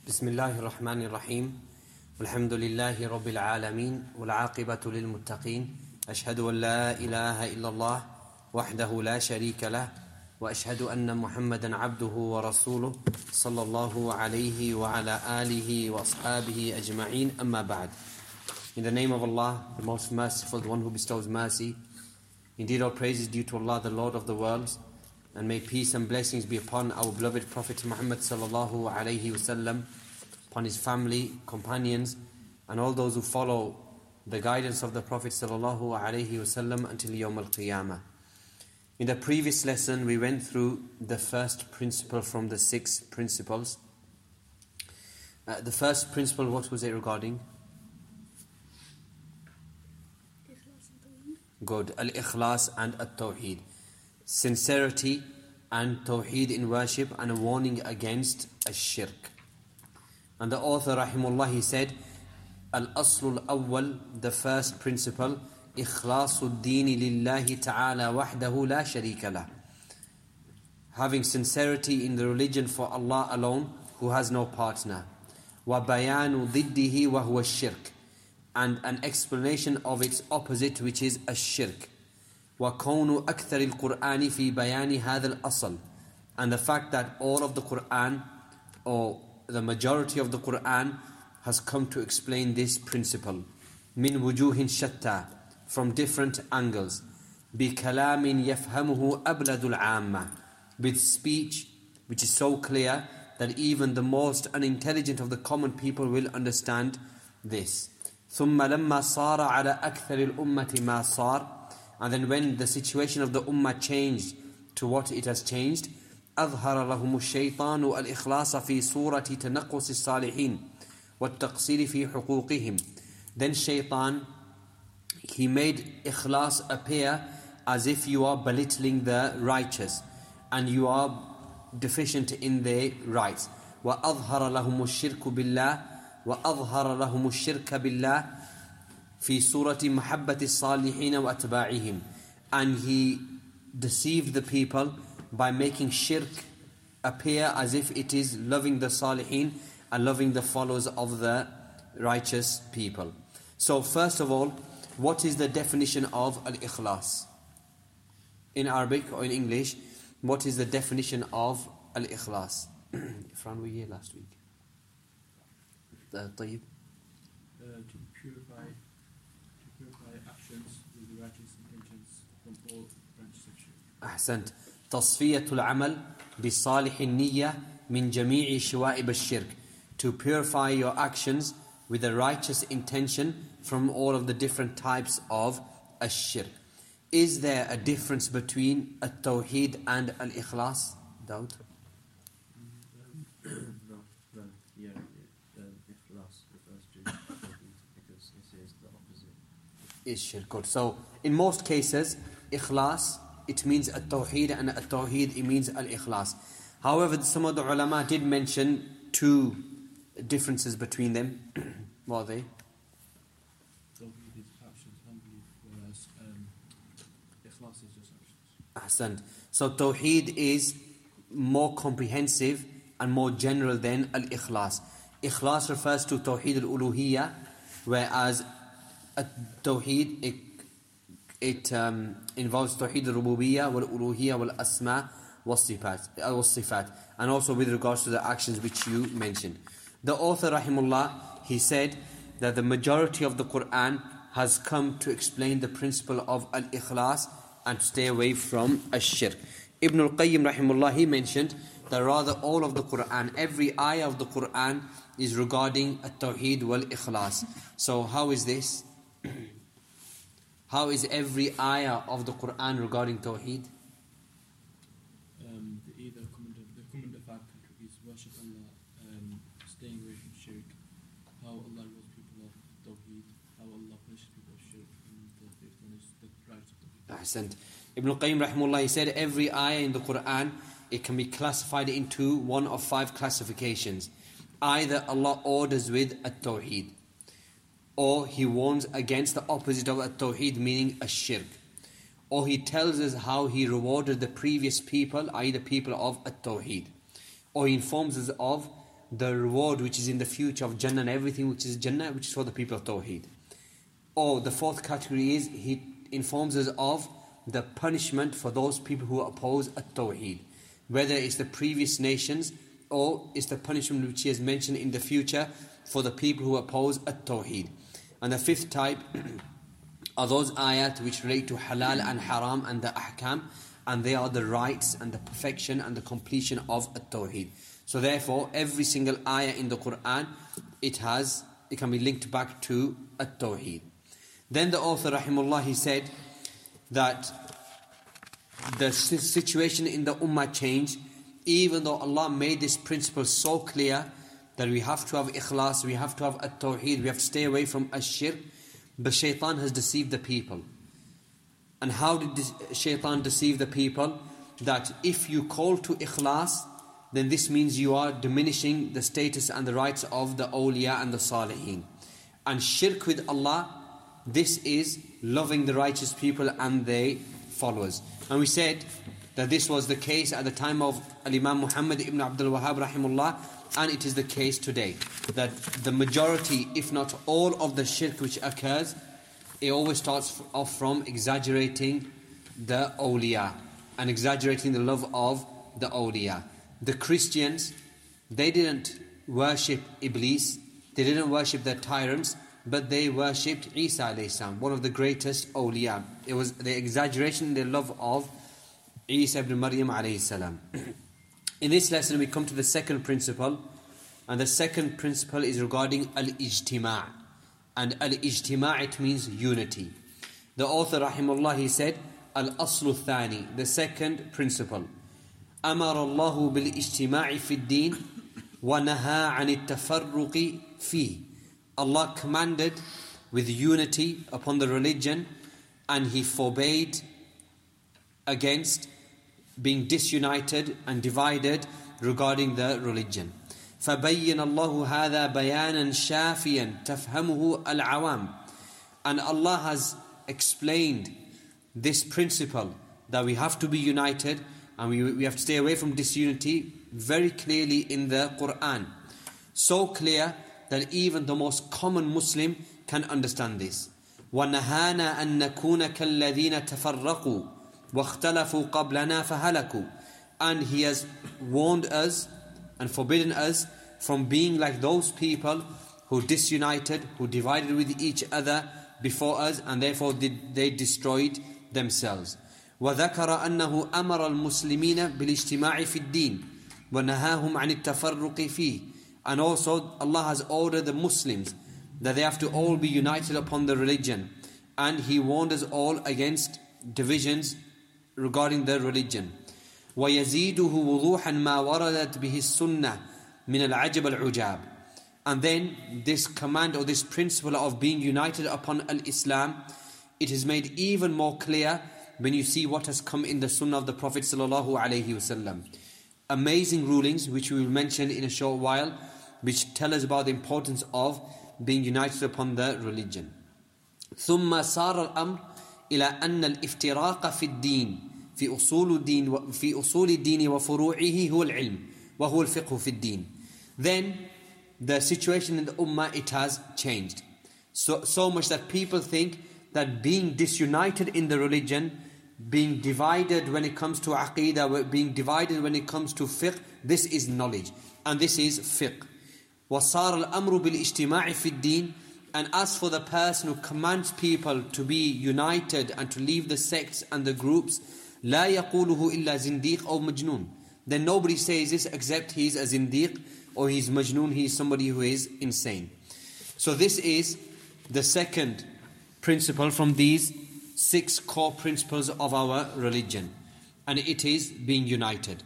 بسم الله الرحمن الرحيم والحمد لله رب العالمين والعاقبة للمتقين أشهد أن لا إله إلا الله وحده لا شريك له وأشهد أن محمدا عبده ورسوله صلى الله عليه وعلى آله وأصحابه أجمعين أما بعد. In the name of Allah, the most merciful, the one who bestows mercy. Indeed, all praise is due to Allah, the Lord of the worlds, and may peace and blessings be upon our beloved Prophet Muhammad sallallahu alaihi wasallam, upon his family, companions, and all those who follow the guidance of the Prophet sallallahu alaihi wasallam until Yawm al-Qiyamah. In the previous lesson, we went through the first principle from the 6 principles. The first principle, what was it regarding? Good. Al-Ikhlas and At-Tawheed. Sincerity and Tawheed in worship, and a warning against Ash-Shirk. And the author, rahimullah, he said, Al-Aslu al-Awwal, the first principle, Ikhlasu ad-Dini lillahi ta'ala wahdahu la sharika lah. Having sincerity in the religion for Allah alone, who has no partner. Wa bayanu diddihi wa huwa ash-shirk. And an explanation of its opposite, which is ash-shirk. وَكَوْنُ أَكْثَرِ الْقُرْآنِ فِي بَيَانِ هَذَا الْأَصْلِ. And the fact that all of the Qur'an, or the majority of the Qur'an, has come to explain this principle. مِنْ وُجُوهٍ شَتَّى, from different angles. بِكَلَامٍ يَفْهَمُهُ أَبْلَدُ الْعَامَّةِ, with speech which is so clear that even the most unintelligent of the common people will understand this. ثُمَّ لَمَّا صَارَ عَلَى أَكْثَرِ الْأُمَّةِ مَا صَارَ. And then when the situation of the ummah changed to what it has changed, أَظْهَرَ لَهُمُ الشَّيْطَانُ الْإِخْلَاصَ فِي صُورَةِ تَنَقُّصِ الصَّالِحِينَ وَالتَّقْصِيرِ فِي حُقُوقِهِمْ. Then shaitan, he made ikhlas appear as if you are belittling the righteous and you are deficient in their rights. وَأَظْهَرَ لَهُمُ الشِّرْكُ بِاللَّهِ وَأَظْهَرَ لَهُمُ الشِّرْكَ بِاللَّهِ في سورة محبة الصالحين وأتباعهم. And he deceived the people by making shirk appear as if it is loving the salihin and loving the followers of the righteous people. So first of all, what is the definition of al-ikhlas? In Arabic or in English, what is the definition of al-ikhlas? Ifran, were you here last week? طيب. To purify actions with the righteous intentions from all branches of shirk. أحسنت. تصفية العمل بصالح النية من جميع شوائب الشرك. To purify your actions with a righteous intention from all of the different types of ash-shirk. Is there a difference between at-tawheed and al-ikhlas? Daud? Is shirk. Good. So in most cases, ikhlas, it means at-tawheed, and at-tawheed, it means al-ikhlas. However, some of the ulama did mention 2 differences between them. What are they? Tawheed is actions, unbelief, whereas ikhlas is just actions. Ahsant. So tawheed is more comprehensive and more general than al-ikhlas. Ikhlas refers to tawheed al-uluhiyya, whereas التوحيد it involves توحيد الربوبية والألوهية والأسماء والصفات, and also with regards to the actions which you mentioned. The author rahimullah, he said that the majority of the Quran has come to explain the principle of al-ikhlas and to stay away from ash-shirk. Ibn al-Qayyim rahimullah, he mentioned that rather all of the Quran, every ayah of the Quran is regarding at-tawheed wal-ikhlas. So how is this? How is every ayah of the Quran regarding Tawheed? The common factor is worship Allah, staying away from shirk, how Allah rules people of Tawheed, how Allah punishes people of shirk, and the 5th one is the rights of Tawheed. Ahsant. Ibn al-Qayyim rahimahullah, he said every ayah in the Quran, it can be classified into one of 5 classifications. Either Allah orders with at-Tawheed, or He warns against the opposite of at-tawheed, meaning ash-shirk. Or He tells us how He rewarded the previous people, i.e. the people of at-tawheed. Or He informs us of the reward which is in the future of Jannah and everything which is Jannah, which is for the people of Tawheed. Or the fourth category is he informs us of the punishment for those people who oppose at-Tawheed, whether it's the previous nations or it's the punishment which he has mentioned in the future for the people who oppose at-Tawheed. And the fifth type are those ayat which relate to halal and haram and the ahkam, and they are the rights and the perfection and the completion of at-Tawheed. So therefore, every single ayah in the Quran, it can be linked back to at-Tawheed. Then the author, rahimullah, he said that the situation in the ummah changed, even though Allah made this principle so clear that we have to have ikhlas, we have to have at-Tawheed, we have to stay away from ash-shirk, but shaitan has deceived the people. And how did shaitan deceive the people? That if you call to ikhlas, then this means you are diminishing the status and the rights of the awliya and the salihin. And shirk with Allah, this is loving the righteous people and their followers. And we said that this was the case at the time of Al-Imam Muhammad ibn Abdul Wahhab rahimullah, and it is the case today. That the majority, if not all of the shirk which occurs, it always starts off from exaggerating the awliya and exaggerating the love of the awliya. The Christians, they didn't worship Iblis, they didn't worship their tyrants, but they worshipped Isa alayhi salam, one of the greatest awliya. It was the exaggeration in their love of Isa ibn Maryam alayhi salam. In this lesson we come to the second principle, and the second principle is regarding al-ijtima'. And al-ijtima', it means unity. The author rahimahullah, he said, al-aslu thani, the second principle. أمر الله بالاجتماع في الدين ونهى عن التفرق فيه. Allah commanded with unity upon the religion, and He forbade against being disunited and divided regarding the religion. فبين الله هذا بيانا شافيا تفهمه العوام. And Allah has explained this principle that we have to be united and we have to stay away from disunity very clearly in the Quran. So clear that even the most common Muslim can understand this. وَنَهَانَا أَن نَكُونَ كَالَّذِينَ تَفَرَّقُوا وَاخْتَلَفُوا قَبْلَنَا فَهَلَكُوا. And He has warned us and forbidden us from being like those people who disunited, who divided with each other before us, and therefore they destroyed themselves. وذكر أنه أمر المسلمين بالاجتماع في الدين ونهاهم عن التفرق فيه. And also Allah has ordered the Muslims that they have to all be united upon the religion, and He warned us all against divisions regarding the religion. ويزيده وضوحا ما وردت به السنة من العجب العجاب. And then this command or this principle of being united upon al-Islam, it is made even more clear when you see what has come in the Sunnah of the Prophet sallallahu alaihi wasallam. Amazing rulings which we will mention in a short while, which tell us about the importance of being united upon the religion. ثم صار الأمر إلى أن الافتراق في الدين في أصول الدين وفروعه هو العلم وهو الفقه في الدين. Then the situation in the ummah, it has changed. So much that people think that being disunited in the religion, being divided when it comes to aqeedah, being divided when it comes to fiqh, this is knowledge and this is fiqh. وَصَارَ الْأَمْرُ بِالْإِجْتِمَاعِ فِي الدِّينِ. And as for the person who commands people to be united and to leave the sects and the groups, لَا يَقُولُهُ إِلَّا زِنْدِيقٌ أَوْ مَجْنُونٌ. Then nobody says this except he is a zindiq or he is majnoon, he is somebody who is insane. So this is the second principle from these 6 core principles of our religion, and it is being united.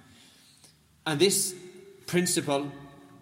And this principle,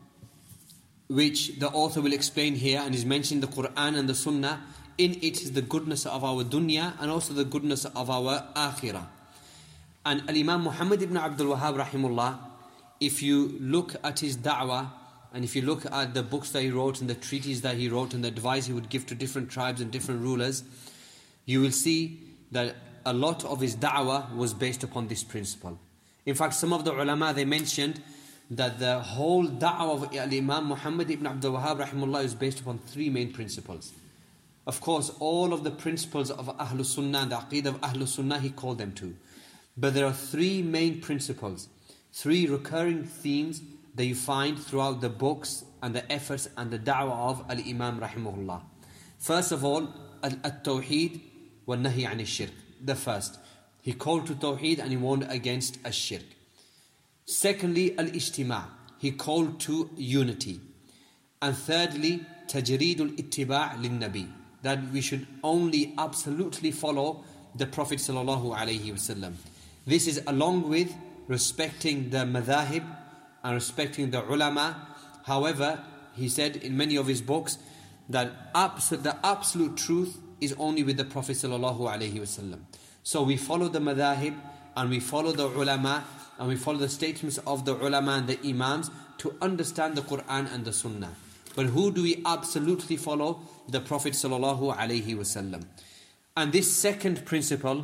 which the author will explain here and is mentioned in the Quran and the Sunnah, in it is the goodness of our dunya and also the goodness of our akhirah. And Al-Imam Muhammad ibn Abdul Wahhab rahimullah, if you look at his da'wah and if you look at the books that he wrote and the treaties that he wrote and the advice he would give to different tribes and different rulers, you will see that a lot of his da'wah was based upon this principle. In fact, some of the ulama, they mentioned that the whole da'wah of Imam Muhammad ibn Abdul Wahhab rahimahullah is based upon three main principles. Of course, all of the principles of Ahlul Sunnah and the Aqeedah of Ahlul Sunnah he called them to. But there are three main principles, three recurring themes that you find throughout the books and the efforts and the da'wah of Al-Imam rahimahullah. First of all, At-Tawheed wa Nahi an al-Shirk. The first, he called to Tawheed and he warned against al-Shirk. Secondly, Al-Ijtima', he called to unity. And thirdly, Tajreed al-Ittiba' lin-Nabi, that we should only absolutely follow the Prophet sallallahu alaihi wasallam. This is along with respecting the madhahib and respecting the ulama. However, he said in many of his books that the absolute truth is only with the Prophet sallallahu alaihi wasallam. So we follow the madhahib and we follow the ulama and we follow the statements of the ulama and the imams to understand the Quran and the Sunnah. But who do we absolutely follow? The Prophet sallallahu alaihi wasallam. And this second principle,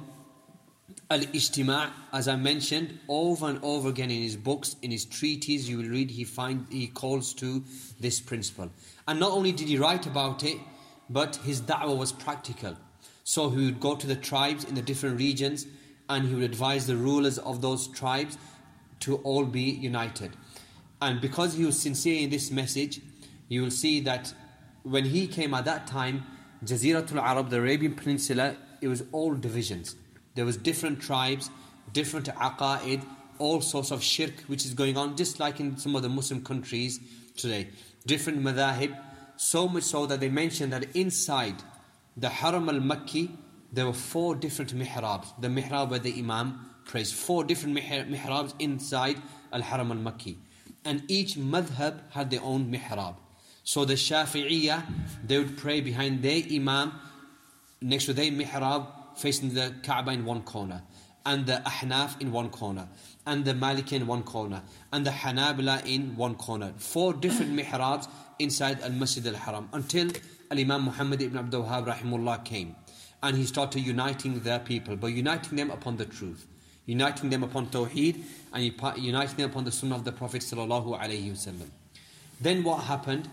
Al-Ijtima', as I mentioned over and over again in his books, in his treatises, you will read he calls to this principle. And not only did he write about it, but his da'wah was practical. So he would go to the tribes in the different regions and he would advise the rulers of those tribes to all be united. And because he was sincere in this message, you will see that when he came at that time, Jaziratul Arab, the Arabian Peninsula, it was all divisions. There was different tribes, different aqa'id, all sorts of shirk which is going on, just like in some of the Muslim countries today. Different madhahib, so much so that they mentioned that inside the Haram al-Makki, there were 4 different mihrabs. The mihrab where the Imam prays, 4 different mihrabs inside al-Haram al-Makki. And each madhab had their own mihrab. So the Shafi'iyah, they would pray behind their Imam, next to their mihrab, facing the Kaaba in one corner, and the Ahnaf in one corner, and the Maliki in one corner, and the Hanabila in one corner. 4 different mihrabs inside Al-Masjid Al-Haram, until Al-Imam Muhammad ibn Abdul Wahhab rahimahullah came. And he started uniting the people, but uniting them upon the truth, uniting them upon Tawheed, and uniting them upon the Sunnah of the Prophet sallallahu alaihi wasallam. Then what happened?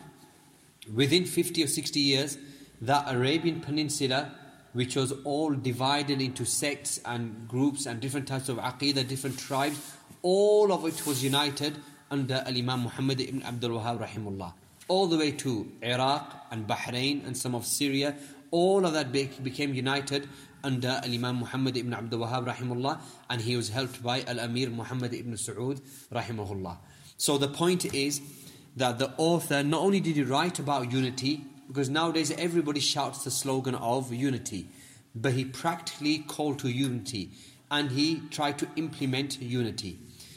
Within 50 or 60 years, the Arabian Peninsula, which was all divided into sects and groups and different types of aqeedah, different tribes, all of it was united under Al-Imam Muhammad ibn Abdul Wahhab rahimahullah. All the way to Iraq and Bahrain and some of Syria, all of that became united under Al-Imam Muhammad ibn Abdul Wahhab rahimahullah, and he was helped by Al-Amir Muhammad ibn Saud rahimahullah. So the point is that the author, not only did he write about unity, because nowadays everybody shouts the slogan of unity, but he practically called to unity and he tried to implement unity.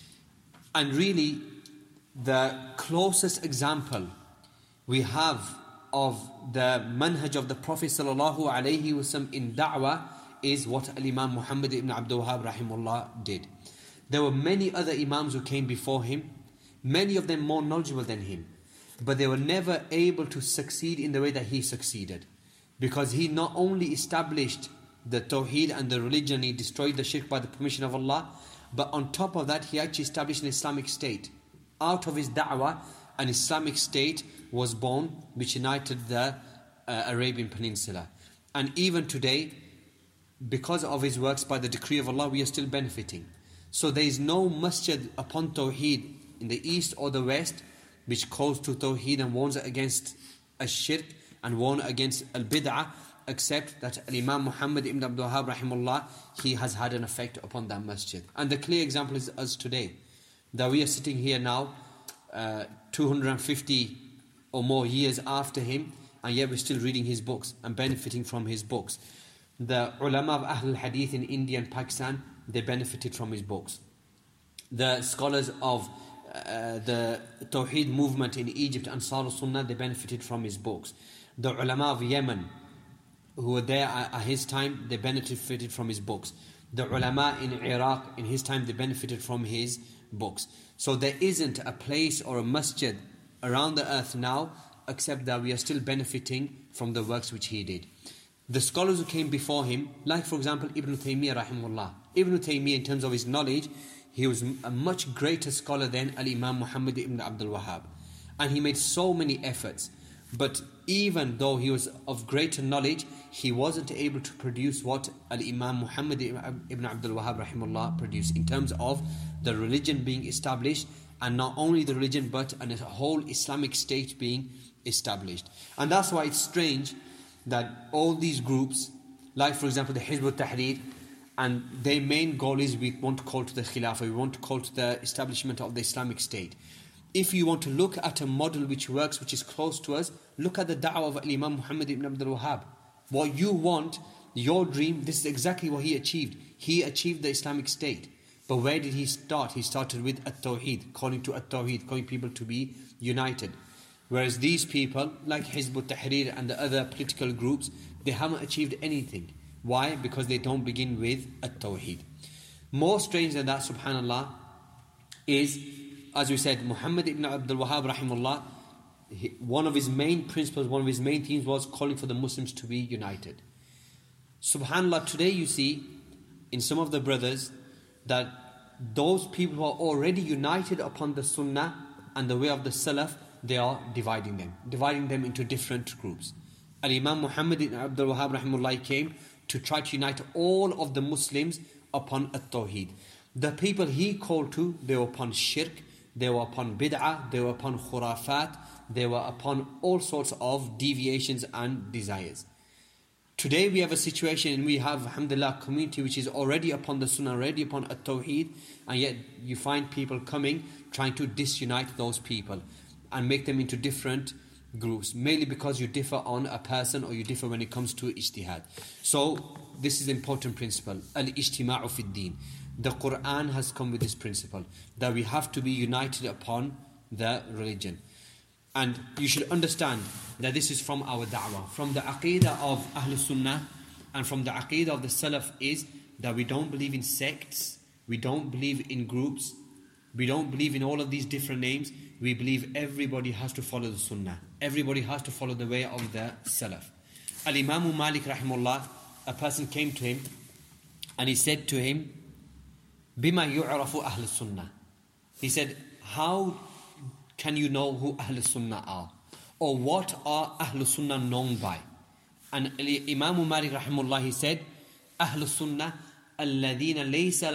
And really, the closest example we have of the manhaj of the Prophet sallallahu alaihi wasallam in da'wah is what Al-Imam Muhammad ibn Abdul Wahhab rahimahullah did. There were many other imams who came before him, many of them more knowledgeable than him, but they were never able to succeed in the way that he succeeded, because he not only established the Tawheed and the religion, he destroyed the shirk by the permission of Allah, but on top of that he actually established an Islamic state. Out of his da'wah, an Islamic state was born which united the Arabian Peninsula. And even today, because of his works, by the decree of Allah, we are still benefiting. So there is no masjid upon Tawheed in the east or the west which calls to Tawheed and warns against shirk and warns against al-bid'ah, except that Imam Muhammad ibn Abdul Wahhab rahimahullah, he has had an effect upon that masjid. And the clear example is us today, that we are sitting here now 250 or more years after him, and yet we're still reading his books and benefiting from his books. The ulama of Ahlul Hadith in India and Pakistan, they benefited from his books. The scholars of the Tawheed movement in Egypt, Ansar al-Sunnah, they benefited from his books. The ulama of Yemen, who were there at his time, they benefited from his books. The ulama in Iraq, in his time, they benefited from his books. So there isn't a place or a masjid around the earth now except that we are still benefiting from the works which he did. The scholars who came before him, like for example Ibn Taymiyyah rahimahullah. Ibn Taymiyyah, in terms of his knowledge, he was a much greater scholar than Al-Imam Muhammad ibn Abdul Wahhab. And he made so many efforts. But even though he was of greater knowledge, he wasn't able to produce what Al-Imam Muhammad ibn Abdul Wahhab rahimahullah produced in terms of the religion being established, and not only the religion but a whole Islamic state being established. And that's why it's strange that all these groups, like for example the Hizb ut-Tahrir, and their main goal is we want to call to the Khilafah, we want to call to the establishment of the Islamic State. If you want to look at a model which works, which is close to us, look at the da'wah of Imam Muhammad ibn Abdul Wahhab. What you want, your dream, this is exactly what he achieved. He achieved the Islamic State. But where did he start? He started with At-Tawheed, calling to At-Tawheed, calling people to be united. Whereas these people, like Hizb ut-Tahrir and the other political groups, they haven't achieved anything. Why? Because they don't begin with At-Tawheed. More strange than that, subhanallah, is, as we said, Muhammad ibn Abdul Wahhab rahimahullah, one of his main principles, one of his main themes was calling for the Muslims to be united. Subhanallah, today you see in some of the brothers that those people who are already united upon the Sunnah and the way of the Salaf, they are dividing them into different groups. Al-Imam Muhammad ibn Abdul Wahhab rahimahullah came to try to unite all of the Muslims upon At-Tawheed. The people he called to, they were upon shirk, they were upon bid'ah, they were upon khurafat, they were upon all sorts of deviations and desires. Today we have a situation, and we have, alhamdulillah, a community which is already upon the Sunnah, already upon At-Tawheed, and yet you find people coming, trying to disunite those people and make them into different groups, mainly because you differ on a person or you differ when it comes to ijtihad. So this is an important principle, al-ijtima'u fi d-din. The Quran has come with this principle, that we have to be united upon the religion. And you should understand that this is from our da'wah, from the aqidah of Ahlul Sunnah and from the aqidah of the Salaf, is that we don't believe in sects, we don't believe in groups, we don't believe in all of these different names. We believe everybody has to follow the Sunnah, everybody has to follow the way of the Salaf. Al-Imam Malik rahimahullah, a person came to him and he said to him, Bima yu'rafu Ahlul Sunnah. He said, how can you know who Ahlul Sunnah are? Or what are Ahlul Sunnah known by? And Imam Malik rahimahullah, he said, Ahlul Sunnah alladhina laysa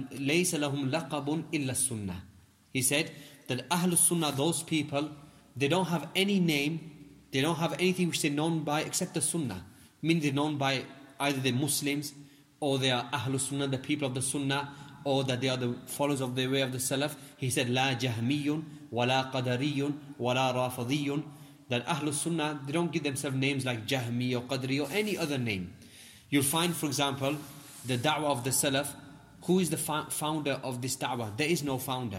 lahum laqabun illa Sunnah. He said that Ahlul Sunnah, those people, they don't have any name, they don't have anything which they're known by except the Sunnah. Meaning they're known by either the Muslims, or they are Ahlul Sunnah, the people of the Sunnah, or that they are the followers of the way of the Salaf. He said, La Jahmiyun, Wala Qadariyun, Wala Rafadiyun. That Ahlul Sunnah, they don't give themselves names like Jahmi or Qadri or any other name. You'll find, for example, the da'wah of the Salaf. Who is the founder of this da'wah? There is no founder.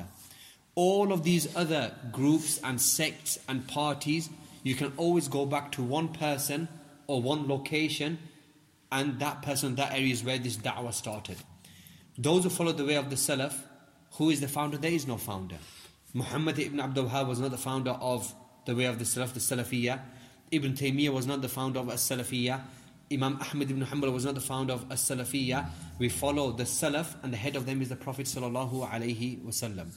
All of these other groups and sects and parties, you can always go back to one person or one location, and that person, that area is where this da'wah started. Those who follow the way of the Salaf, who is the founder? There is no founder. Muhammad ibn Abdul Wahhab was not the founder of the way of the Salaf, the Salafiyah. Ibn Taymiyyah was not the founder of As-Salafiyah. Imam Ahmad ibn Hanbal was not the founder of As-Salafiyah. We follow the Salaf, and the head of them is the Prophet sallallahu alaihi wasallam.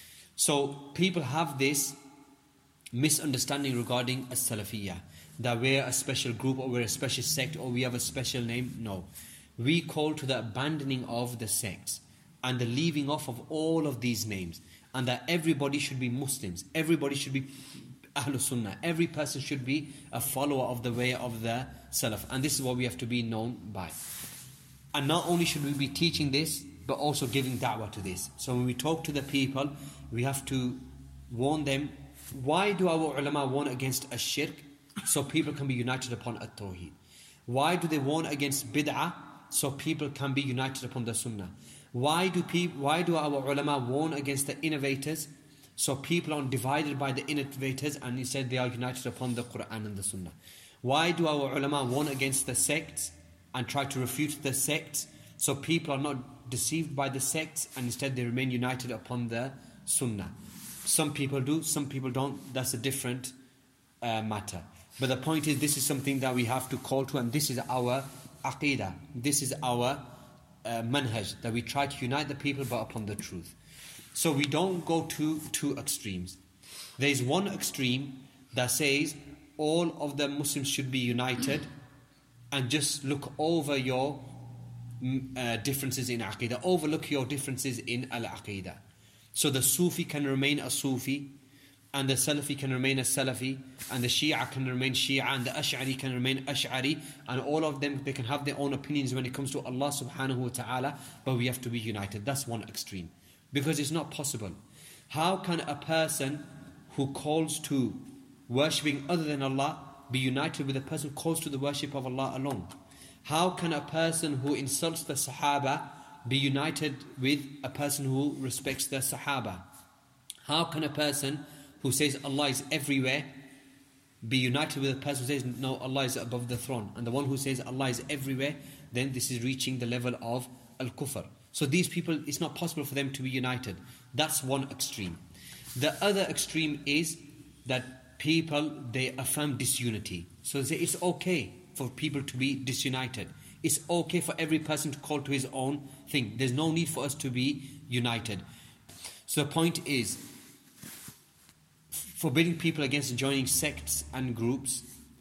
So people have this misunderstanding regarding As-Salafiyah, that we're a special group or we're a special sect or we have a special name. No. We call to the abandoning of the sects and the leaving off of all of these names, and that everybody should be Muslims, everybody should be Ahlul Sunnah, every person should be a follower of the way of the Salaf, and this is what we have to be known by. And not only should we be teaching this, but also giving da'wah to this. So when we talk to the people, we have to warn them. Why do our ulama warn against ash-shirk? So people can be united upon at-tawheed. Why do they warn against bid'ah? So people can be united upon the Sunnah. Why do our ulama warn against the innovators? So people are divided by the innovators, and instead they are united upon the Quran and the Sunnah. Why do our ulama warn against the sects and try to refute the sects? So people are not deceived by the sects, and instead they remain united upon the Sunnah. Some people do, some people don't. That's a different matter. But the point is, this is something that we have to call to, and this is our aqidah. This is our manhaj, that we try to unite the people but upon the truth. So we don't go to two extremes. There's one extreme that says all of the Muslims should be united and just look over your differences in Aqidah, overlook your differences in Al-Aqidah. So the Sufi can remain a Sufi, and the Salafi can remain a Salafi, and the Shia can remain Shia, and the Ash'ari can remain Ash'ari, and all of them, they can have their own opinions when it comes to Allah subhanahu wa ta'ala, but we have to be united. That's one extreme. Because it's not possible. How can a person who calls to worshipping other than Allah be united with a person who calls to the worship of Allah alone? How can a person who insults the Sahaba be united with a person who respects the Sahaba? How can a person who says Allah is everywhere be united with a person who says no, Allah is above the throne? And the one who says Allah is everywhere, then this is reaching the level of al-kufr. So these people, it's not possible for them to be united. That's one extreme. The other extreme is that people, they affirm disunity. So they say it's okay for people to be disunited. It's okay for every person to call to his own thing. There's no need for us to be united. So the point is, forbidding people against joining sects and groups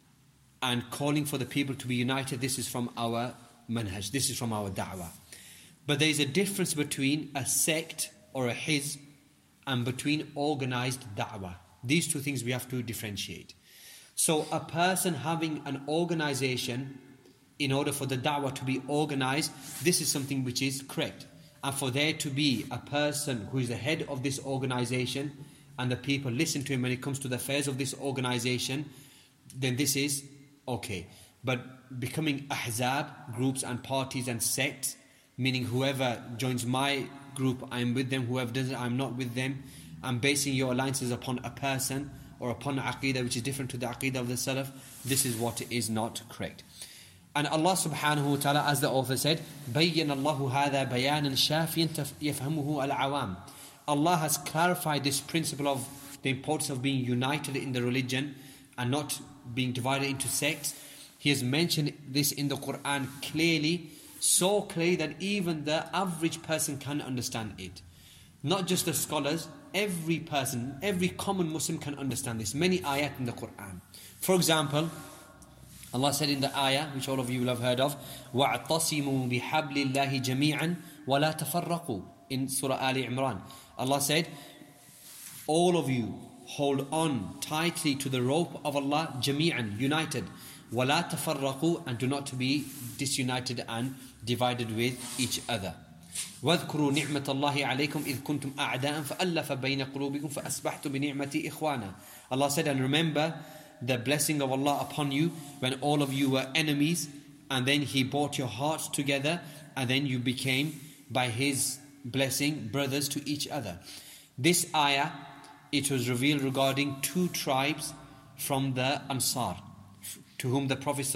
and calling for the people to be united, this is from our manhaj, this is from our da'wah. But there is a difference between a sect or a hizb and between organized da'wah. These two things we have to differentiate. So a person having an organization, in order for the da'wah to be organized, this is something which is correct. And for there to be a person who is the head of this organization and the people listen to him when it comes to the affairs of this organization, then this is okay. But becoming ahzab, groups and parties and sects, meaning whoever joins my group, I'm with them, whoever doesn't, I'm not with them, and basing your alliances upon a person or upon aqidah which is different to the aqidah of the Salaf, this is what is not correct. And Allah subhanahu wa ta'ala, as the author said, بَيَّنَ اللَّهُ هَذَا بَيَانًا شَافِيًا يَفْهَمُهُ الْعَوَامِ. Allah has clarified this principle of the importance of being united in the religion and not being divided into sects. He has mentioned this in the Quran clearly, so clear that even the average person can understand it. Not just the scholars, every person, every common Muslim can understand this. Many ayat in the Quran. For example, Allah said in the ayah, which all of you will have heard of, وَاعْتَصِمُوا بِحَبْلِ اللَّهِ جَمِيعًا وَلَا تَفَرَّقُوا, in Surah Ali Imran. Allah said, all of you hold on tightly to the rope of Allah, jami'an, united. وَلَا تَفَرَّقُوا, and do not to be disunited and divided with each other. وَاذْكُرُوا نِعْمَةَ اللَّهِ عَلَيْكُمْ إِذْ كُنْتُمْ أَعْدَاءً فَأَلَّفَ بَيْنَ قُلُوبِكُمْ فَأَصْبَحْتُمْ بِنِعْمَتِي إِخْوَانًا. Allah said, and remember the blessing of Allah upon you when all of you were enemies, and then He brought your hearts together, and then you became, by His blessing, brothers to each other. This ayah, it was revealed regarding two tribes from the Ansar, to whom the Prophet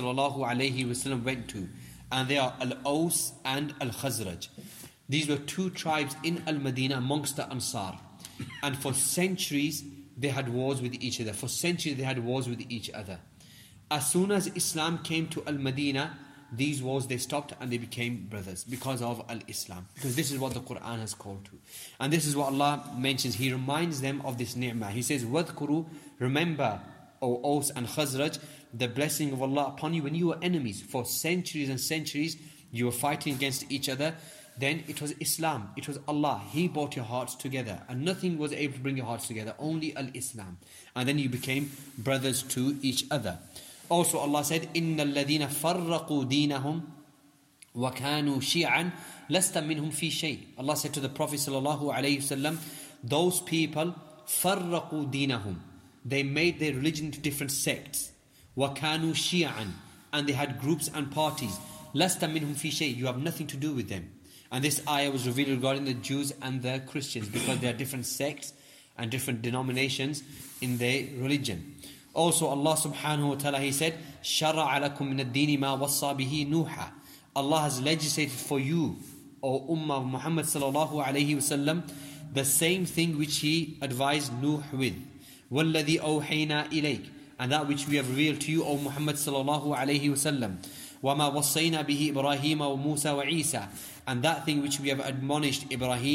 ﷺ went to, and they are Al-Aws and Al-Khazraj. These were two tribes in Al-Madinah amongst the Ansar, and for centuries they had wars with each other. For centuries they had wars with each other. As soon as Islam came to Al-Madinah, these wars, they stopped and they became brothers because of Al-Islam. Because this is what the Quran has called to. And this is what Allah mentions. He reminds them of this ni'mah. He says, وَاذْكُرُوا, remember, O Aws and Khazraj, the blessing of Allah upon you when you were enemies. For centuries and centuries, you were fighting against each other. Then it was Islam, it was Allah. He brought your hearts together. And nothing was able to bring your hearts together, only Al-Islam. And then you became brothers to each other. Also Allah said, إِنَّ الَّذِينَ فَرَّقُوا دِينَهُمْ وَكَانُوا شِيَعًا لَسْتَ مِنْهُمْ فِي شَيْءٍ. Allah said to the Prophet ﷺ, those people, فَرَّقُوا دِينَهُمْ, they made their religion into different sects. وَكَانُوا شِيَعًا, and they had groups and parties. لَسْتَ مِنْهُمْ فِي شَيْءٍ, you have nothing to do with them. And this ayah was revealed regarding the Jews and the Christians, because there are different sects and different denominations in their religion. Also Allah subhanahu wa ta'ala, He said, شَرَعَ لَكُم مِّنَ الدِّينِ مَا وَصَّى بِهِ نُوحًا. Allah has legislated for you, O Ummah of Muhammad sallallahu alayhi wasallam, the same thing which He advised Nuh with. وَالَّذِي أَوْحَيْنَا إِلَيْكَ, and that which we have revealed to you, O Muhammad sallallahu alayhi wasallam. وَمَا وَصَّيْنَا بِهِ إِبْرَاهِيمَ وَمُوسَى وَعِيسَى, and that thing which we have admonished Ibrahim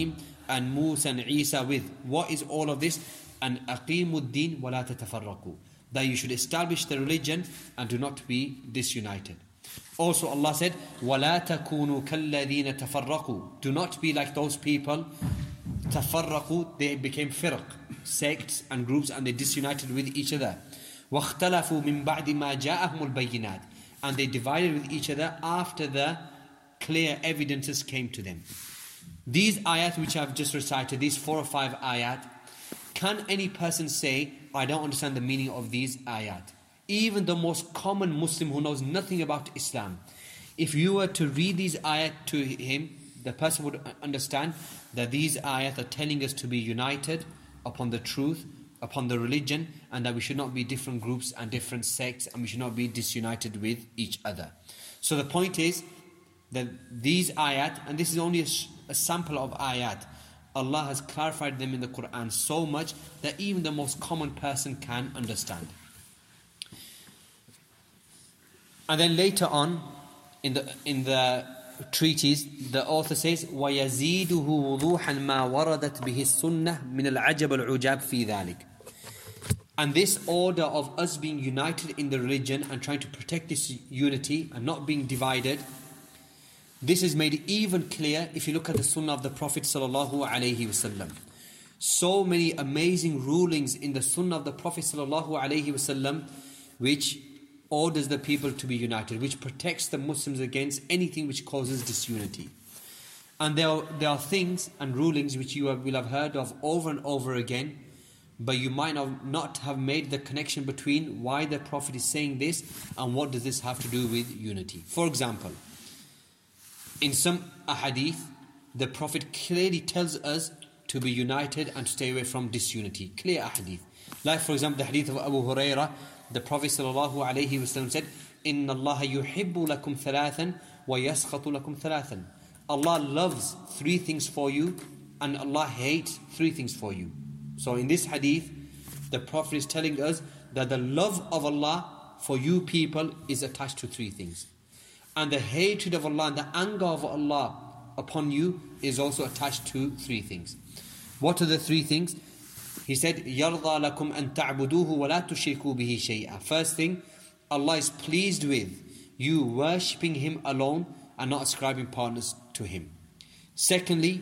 and Musa and Isa with. What is all of this? And أَقِيمُوا الدِّينَ وَلَا تَتَفَرَّقُوا, that you should establish the religion and do not be disunited. Also Allah said, وَلَا تَكُونُوا كَالَّذِينَ تَفَرَّقُوا, do not be like those people. تَفَرَّقُوا, they became firq, sects and groups, and they disunited with each other. وَاخْتَلَفُوا مِنْ بَعْدِ مَا جَاءَهُمُ الْبَيِّنَاتِ, and they divided with each other after the clear evidences came to them. These ayat which I've just recited, these 4 or 5 ayat, can any person say, I don't understand the meaning of these ayat? Even the most common Muslim who knows nothing about Islam, if you were to read these ayat to him, the person would understand that these ayat are telling us to be united upon the truth, upon the religion, and that we should not be different groups and different sects, and we should not be disunited with each other. So the point is that these ayat, and this is only a sample of ayat, Allah has clarified them in the Quran so much that even the most common person can understand. And then later on in the treatise, the author says, وَيَزِيدُهُ وُضُوحًا مَا وَرَدَتْ بِهِ السُّنَّةِ مِنَ الْعَجَبِ الْعُجَابِ فِي ذَلك. And this order of us being united in the religion and trying to protect this unity and not being divided, this is made even clear if you look at the sunnah of the Prophet sallallahu alaihi wasallam. So many amazing rulings in the sunnah of the Prophet sallallahu alaihi wasallam which orders the people to be united, which protects the Muslims against anything which causes disunity. And there are things and rulings which you will have heard of over and over again, but you might not have made the connection between why the Prophet is saying this and what does this have to do with unity. For example, in some ahadith, the Prophet clearly tells us to be united and to stay away from disunity. Clear ahadith. Like for example, the hadith of Abu Hurairah, the Prophet ﷺ said, إِنَّ اللَّهَ يُحِبُّ لَكُمْ ثَلَاثًا وَيَسْخَطُ لَكُمْ ثَلَاثًا. Allah loves 3 things for you and Allah hates 3 things for you. So in this hadith, the Prophet is telling us that the love of Allah for you people is attached to 3 things. And the hatred of Allah and the anger of Allah upon you is also attached to 3 things. What are the 3 things? He said, يَرْضَى لَكُمْ أَن تَعْبُدُوهُ وَلَا تُشْرِكُوا بِهِ شَيْئًا. First thing, Allah is pleased with you worshipping Him alone and not ascribing partners to Him. Secondly,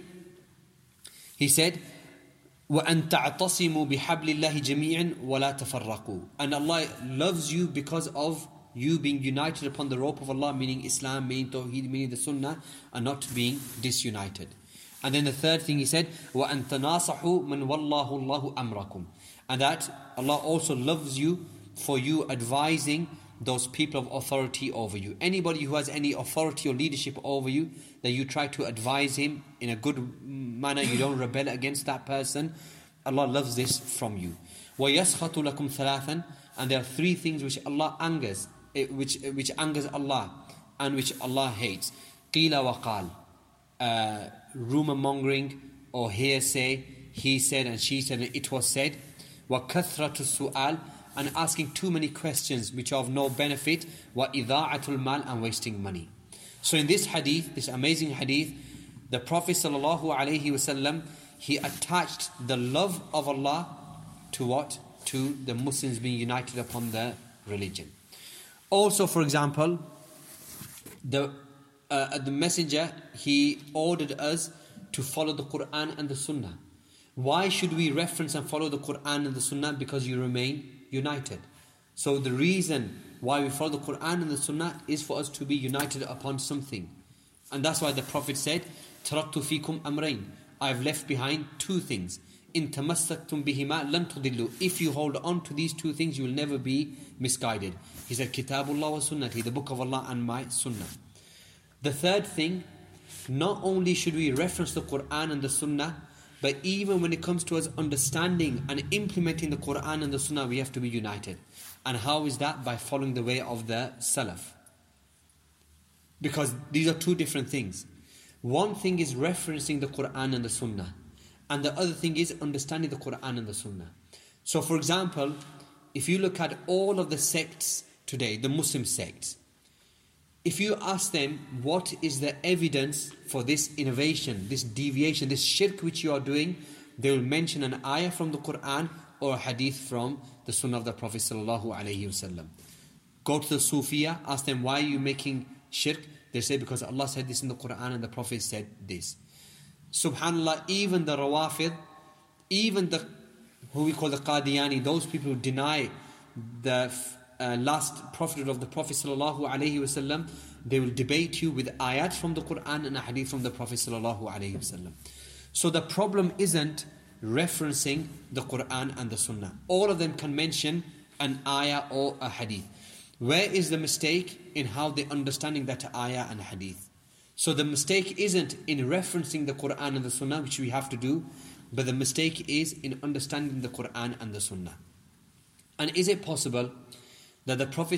He said, وَأَن تَعْتَصِمُوا بِحَبْلِ اللَّهِ جَمِيعًا وَلَا تَفَرَّقُوا. And Allah loves you because of you being united upon the rope of Allah, meaning Islam, meaning Tawheed, meaning the Sunnah, and not being disunited. And then the third thing He said, وَأَن تَنَاصَحُوا مَنْ وَاللَّهُ اللَّهُ أَمْرَكُمْ. And that Allah also loves you for you advising those people of authority over you. Anybody who has any authority or leadership over you, that you try to advise him in a good manner, you don't rebel against that person. Allah loves this from you. وَيَسْخَطُ لَكُمْ ثَلَاثًا. And there are 3 things which Allah angers, which angers Allah and which Allah hates. قِيلَ وَقَالَ. Rumor mongering or hearsay, he said and she said and it was said. وَكَثْرَةُ السُّؤَالِ. And asking too many questions which are of no benefit. وَإِضَاعَةُ الْمَالِ. And wasting money. So in this hadith, this amazing hadith, the Prophet ﷺ, he attached the love of Allah to what? To the Muslims being united upon the religion. Also, for example, the messenger, he ordered us to follow the Quran and the Sunnah. Why should we reference and follow the Quran and the Sunnah? Because you remain united. So the reason why we follow the Quran and the Sunnah is for us to be united upon something. And that's why the Prophet said, تَرَكْتُ فِيكُمْ أَمْرَيْنِ. I've left behind 2 things. إِن تَمَسَّكْتُمْ بِهِمَا لَن تُضِلُّوا. If you hold on to these 2 things, you will never be misguided. He said, كِتَابُ اللَّهِ وَسُنَّتِي. The book of Allah and my Sunnah. The third thing, not only should we reference the Quran and the Sunnah, but even when it comes to us understanding and implementing the Quran and the Sunnah, we have to be united. And how is that? By following the way of the Salaf. Because these are 2 different things. One thing is referencing the Quran and the Sunnah. And the other thing is understanding the Quran and the Sunnah. So for example, if you look at all of the sects today, the Muslim sects, If you ask them, what is the evidence for this innovation, this deviation, this shirk which you are doing, they will mention an ayah from the Quran or a hadith from the Sunnah of the Prophet sallallahu alaihi wasallam. Go to the Sufiya, ask them, why are you making shirk? They say, because Allah said this in the Quran and the Prophet said this. Subhanallah, even the Rawafid, even the, who we call the Qadiani, those people who deny the last prophet of the Prophet sallallahu alaihi wasallam, they will debate you with ayat from the Quran and a hadith from the Prophet sallallahu alaihi wasallam. So the problem isn't referencing the Quran and the Sunnah. All of them can mention an ayah or a hadith. Where is the mistake? In how they're understanding that ayah and hadith. So the mistake isn't in referencing the Quran and the Sunnah, which we have to do, but the mistake is in understanding the Quran and the Sunnah. And is it possible that the Prophet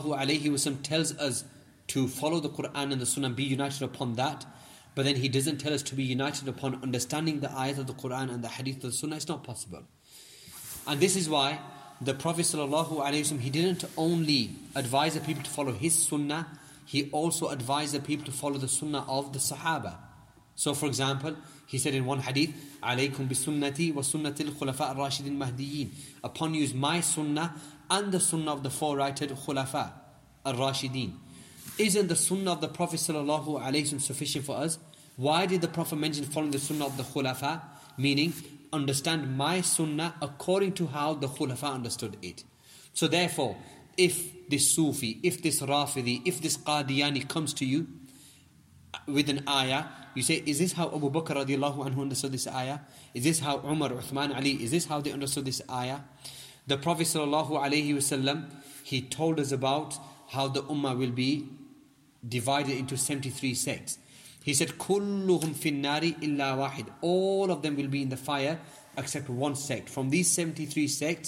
ﷺ tells us to follow the Quran and the Sunnah, be united upon that, but then he doesn't tell us to be united upon understanding the ayat of the Quran and the hadith of the Sunnah? It's not possible. And this is why the Prophet ﷺ, he didn't only advise the people to follow his Sunnah, he also advised the people to follow the Sunnah of the Sahaba. So for example, he said in one hadith, "Alaykum bi sunnati wa sunnati al-khulafa ar-rashidin mahdiyyin." Upon you is my Sunnah and the Sunnah of the four-righted Khulafa ar-rashidin. Isn't the Sunnah of the Prophet ﷺ sufficient for us? Why did the Prophet mention following the Sunnah of the Khulafa? Meaning, understand my Sunnah according to how the Khulafa understood it. So therefore, if this Sufi, if this Rafidi, if this Qadiani comes to you with an ayah, you say, is this how Abu Bakr radiallahu anhu understood this ayah? Is this how Umar, Uthman, Ali, is this how they understood this ayah? The Prophet sallallahu alaihi wasallam, he told us about how the ummah will be divided into 73 sects. He said, "Kulluhum finnari illa wahid." All of them will be in the fire except one sect. From these 73 sects,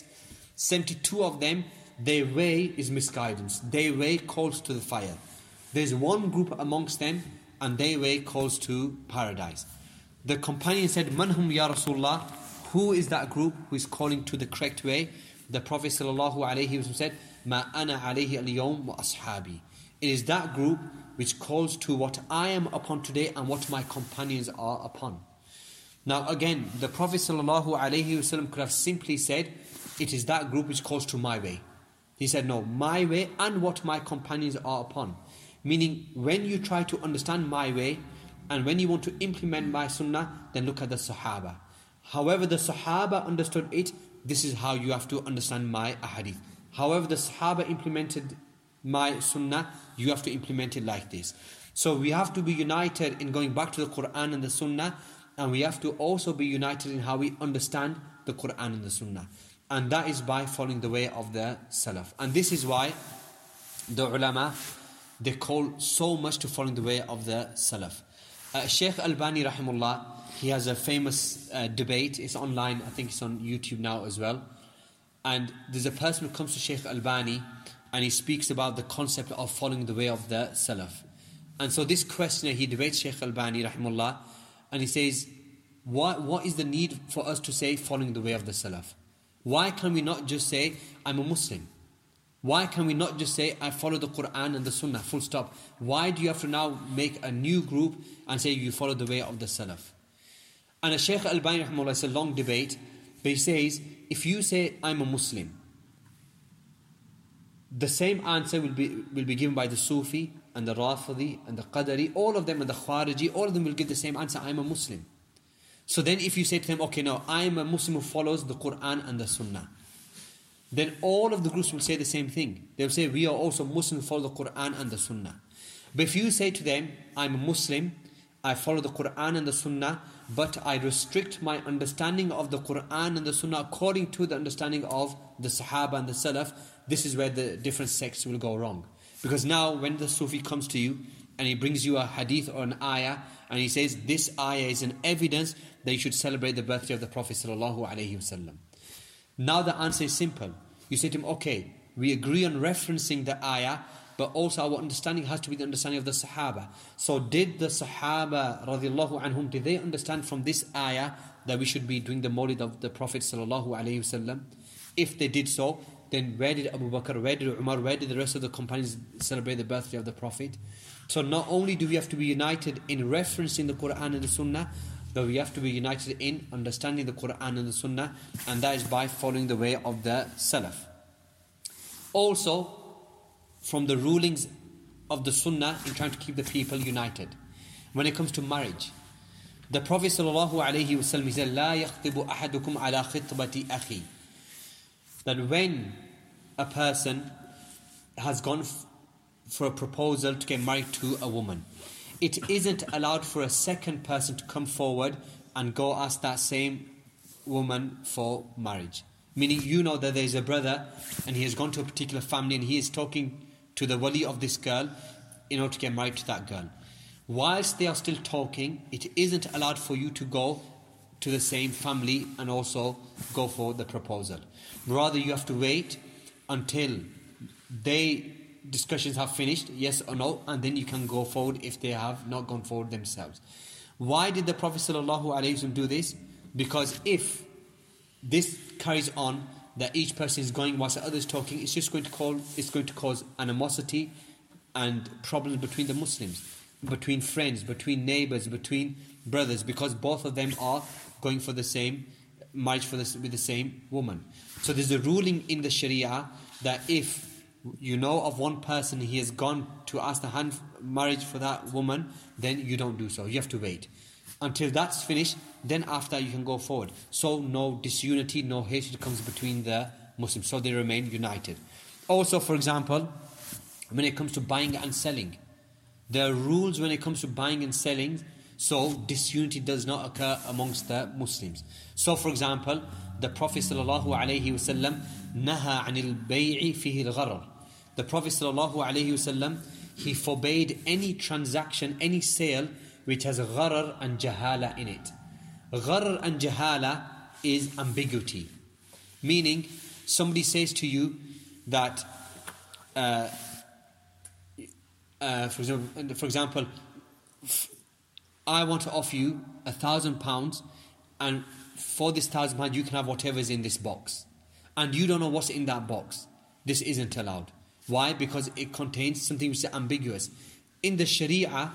72 of them, their way is misguidance. Their way calls to the fire. There's one group amongst them, and their way calls to paradise. The companion said, "Manhum ya Rasulullah?" Who is that group who is calling to the correct way? The Prophet sallallahu alaihi wasallam said, "Ma ana alayhi al-yawm wa ashabi." It is that group which calls to what I am upon today and what my companions are upon. Now again, the Prophet ﷺ could have simply said, it is that group which calls to my way. He said, no, my way and what my companions are upon. Meaning, when you try to understand my way and when you want to implement my sunnah, then look at the Sahaba. However the Sahaba understood it, this is how you have to understand my ahadith. However the Sahaba implemented my sunnah, you have to implement it like this. So we have to be united in going back to the Quran and the Sunnah, and we have to also be united in how we understand the Quran and the Sunnah. And that is by following the way of the Salaf. And this is why the ulama, they call so much to following the way of the Salaf. Shaykh Albani rahimullah, he has a famous debate. It's online, I think it's on YouTube now as well. And there's a person who comes to Shaykh Albani and he speaks about the concept of following the way of the Salaf. And so this questioner, he debates Shaykh Albani rahimullah, and he says, what is the need for us to say following the way of the Salaf? Why can we not just say, I'm a Muslim? Why can we not just say, I follow the Quran and the Sunnah, full stop? Why do you have to now make a new group and say you follow the way of the Salaf? And a Shaykh Albani rahimahullah, it's a long debate, but he says, if you say, I'm a Muslim, the same answer will be given by the Sufi and the Rafidi and the Qadari, all of them, and the Khariji, all of them will give the same answer, I'm a Muslim. So then if you say to them, okay, now I'm a Muslim who follows the Quran and the Sunnah, then all of the groups will say the same thing. They will say, we are also Muslims who follow the Quran and the Sunnah. But if you say to them, I'm a Muslim, I follow the Quran and the Sunnah, but I restrict my understanding of the Quran and the Sunnah according to the understanding of the Sahaba and the Salaf, this is where the different sects will go wrong. Because now when the Sufi comes to you and he brings you a hadith or an ayah and he says this ayah is an evidence that you should celebrate the birthday of the Prophet ﷺ. Now the answer is simple. You say to him, okay, we agree on referencing the ayah, but also our understanding has to be the understanding of the Sahaba. So did the Sahaba radiallahu anhum, did they understand from this ayah that we should be doing the Mawlid of the Prophet ﷺ? If they did so, then where did Abu Bakr, where did Umar, where did the rest of the companions celebrate the birthday of the Prophet? So not only do we have to be united in referencing the Quran and the Sunnah, but we have to be united in understanding the Quran and the Sunnah, and that is by following the way of the Salaf. Also, from the rulings of the Sunnah in trying to keep the people united, when it comes to marriage, the Prophet ﷺ said, لا يخطب أحدكم على خطبة أخي. That when a person has gone for a proposal to get married to a woman, it isn't allowed for a second person to come forward and go ask that same woman for marriage. Meaning, you know that there is a brother and he has gone to a particular family and he is talking to the wali of this girl in order to get married to that girl. Whilst they are still talking, it isn't allowed for you to go to the same family and also go for the proposal. Rather, you have to wait until discussions have finished, yes or no, and then you can go forward if they have not gone forward themselves. Why did the Prophet ﷺ do this? Because if this carries on, that each person is going whilst the other is talking, it's just going to cause animosity and problems between the Muslims, between friends, between neighbours, between brothers, because both of them are going for the same marriage with the same woman. So there's a ruling in the Sharia that if you know of one person, he has gone to ask the hand marriage for that woman, then you don't do so. You have to wait until that's finished. Then after you can go forward. So no disunity, no hatred comes between the Muslims. So they remain united. Also, for example, when it comes to buying and selling, there are rules when it comes to buying and selling, so disunity does not occur amongst the Muslims. So, for example, the Prophet ﷺ naha anil bay'i fihi al-gharar. The Prophet ﷺ, he forbade any transaction, any sale which has gharar and jahala in it. Gharar and jahala is ambiguity, meaning somebody says to you that for example, I want to offer you £1,000, and for this £1,000 you can have whatever is in this box, and you don't know what's in that box. This isn't allowed. Why? Because it contains something which is ambiguous. In the Sharia,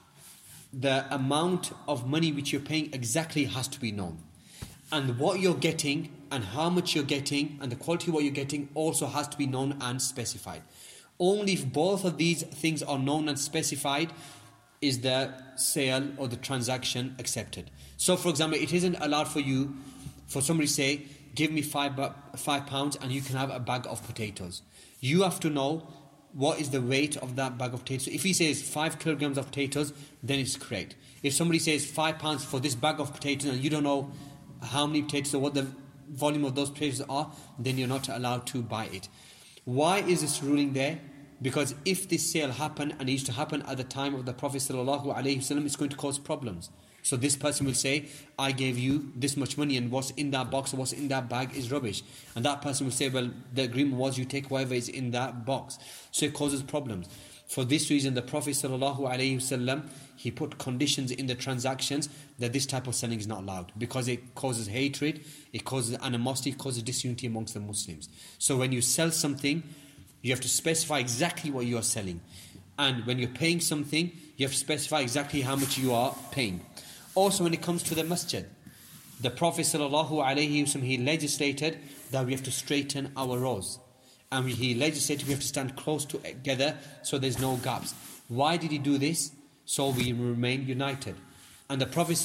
the amount of money which you're paying exactly has to be known, and what you're getting and how much you're getting and the quality of what you're getting also has to be known and specified. Only if both of these things are known and specified is the sale or the transaction accepted. So, for example, it isn't allowed for somebody to say, give me £5 and you can have a bag of potatoes. You have to know what is the weight of that bag of potatoes. If he says 5 kilograms of potatoes, then it's correct. If somebody says £5 for this bag of potatoes and you don't know how many potatoes or what the volume of those potatoes are, then you're not allowed to buy it. Why is this ruling there? Because if this sale happened, and it used to happen at the time of the Prophet ﷺ, it's going to cause problems. So this person will say, I gave you this much money and what's in that box or what's in that bag is rubbish. And that person will say, well, the agreement was you take whatever is in that box. So it causes problems. For this reason, the Prophet ﷺ, he put conditions in the transactions that this type of selling is not allowed, because it causes hatred, it causes animosity, it causes disunity amongst the Muslims. So when you sell something, you have to specify exactly what you are selling. And when you're paying something, you have to specify exactly how much you are paying. Also, when it comes to the masjid, the Prophet ﷺ, he legislated that we have to straighten our rows. And he legislated we have to stand close together so there's no gaps. Why did he do this? So we remain united. And the Prophet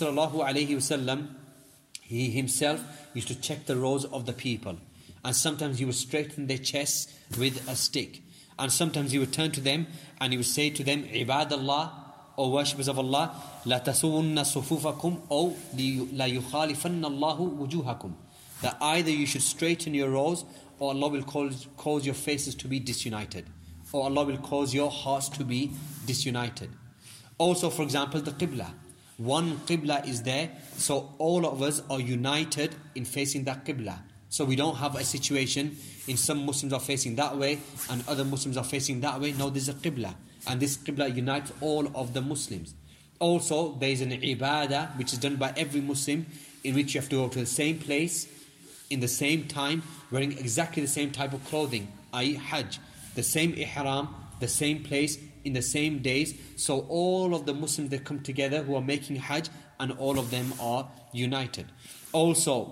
ﷺ, he himself used to check the rows of the people. And sometimes he would straighten their chests with a stick. And sometimes he would turn to them and he would say to them, Ibadallah, O worshippers of Allah, La tasawunna sufufakum, O la yukhalifanna Allahu wujuhakum. That either you should straighten your rows, or Allah will cause your faces to be disunited, or Allah will cause your hearts to be disunited. Also, for example, the Qibla. One Qibla is there, so all of us are united in facing that Qibla. So we don't have a situation in some Muslims are facing that way and other Muslims are facing that way. No, there's a Qibla, and this Qibla unites all of the Muslims. Also, there is an ibadah which is done by every Muslim, in which you have to go to the same place in the same time, wearing exactly the same type of clothing, i.e. Hajj, the same ihram, the same place, in the same days. So all of the Muslims, they come together who are making Hajj, and all of them are united. Also,